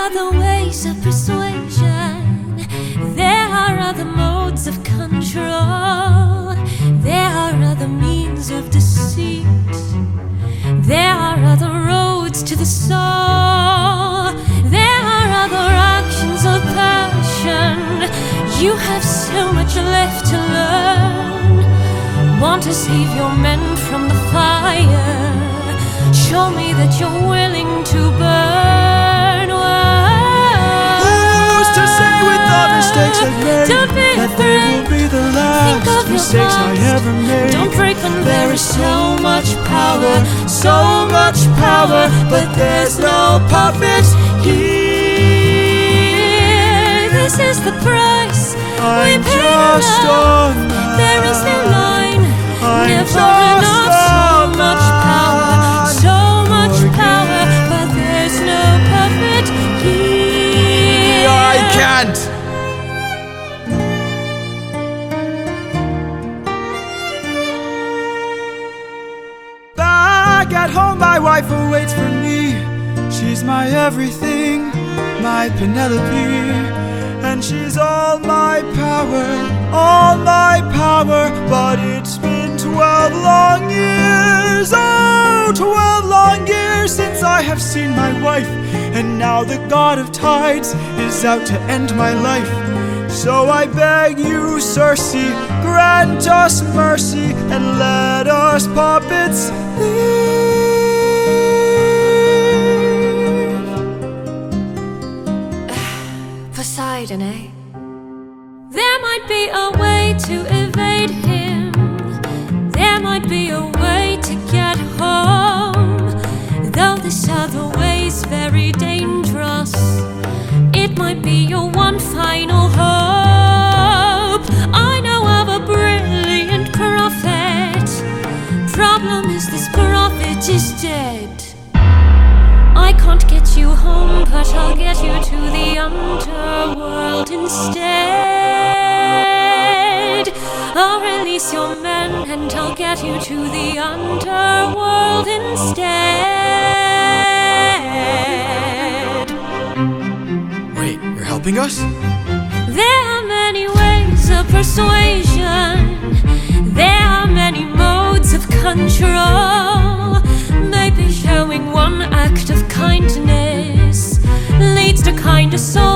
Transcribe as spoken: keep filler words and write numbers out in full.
other ways of persuasion. There are other modes of control. There are other means of deceit. There are other roads to the soul. There are other actions of passion. You have so much left to learn. Want to save your men from the fire? Show me that you're willing to burn. Whoa. Who's to say with the mistakes I've made Don't be that afraid. they will be the Think last of your mistakes I past. ever made? Don't break when There is so much power, so much power, but there's no puppet here. This is the price we I'm pay just love. a man. There is no line, I'm never just enough. So a much power, man so much for power, you. but there's no puppet here. I can't. Back at home, my wife awaits for me. She's my everything, my Penelope. And she's all my power, all my power. But it's been twelve long years, oh, twelve long years since I have seen my wife. And now the god of tides is out to end my life. So I beg you, Circe, grant us mercy and let us puppets leave. Poseidon, eh? There might be a way to evade him. There might be a way to get home. Though this other way's very dangerous, it might be your one final hope. I know of a brilliant prophet. Problem is this prophet is dead. I can't get you home, but I'll get you to the underworld instead. I'll release your men and I'll get you to the underworld instead. Wait, you're helping us? There are many ways of persuasion. There are many modes of control. Maybe showing one act of kindness leads to kinder souls.